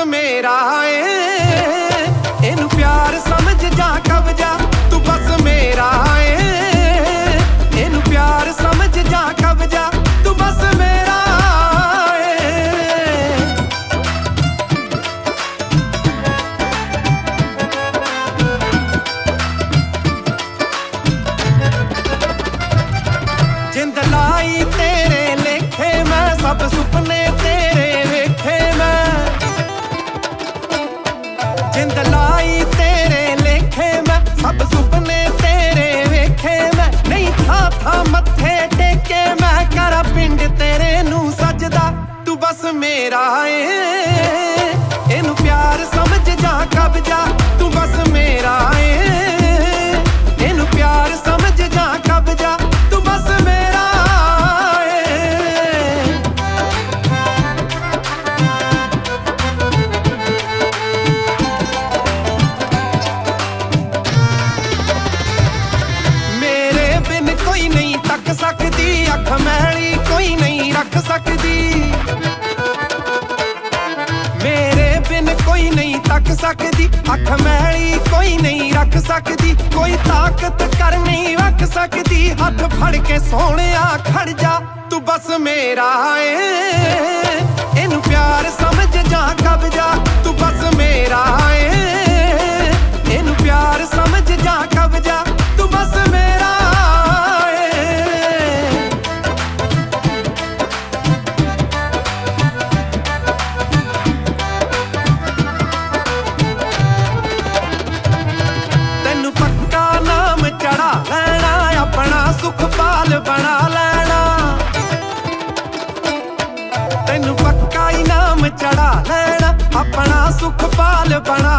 मेरा है इनू प्यार समझ जा कब्जा तू बस मेरा है इनू प्यार समझ जा कब्जा तू बस मेरा है। जिंद लाई तेरे लेखे मैं सब सुपने तेरे वेखे मैं जिंद लाई तेरे लेखे मैं सब सुपने तेरे वेखे मैं नहीं था मत्थे टेके मैं करा पिंड तेरे नू सजदा तू बस मेरा है इनू प्यार समझ जा कब्जा तू बस मेरा है इनू प्यार समझ जा कब्जा तू बस मेरा कोई नहीं तक सकती अख मैली कोई नहीं रख सकती मेरे बिन कोई नहीं तक सकती अख मैली कोई नहीं रख सकती कोई ताकत कर नहीं रख सकती हाथ फड़ के सोहणिया खड़ जा तू बस मेरा है इनू प्यार समझ जा कब्जा तू बस मेरा है इनू प्यार समझ जा कब्जा तू बस मेरा सुखपाल बना लेना तेनू पक्का इनाम चढ़ा लेना अपना सुखपाल बना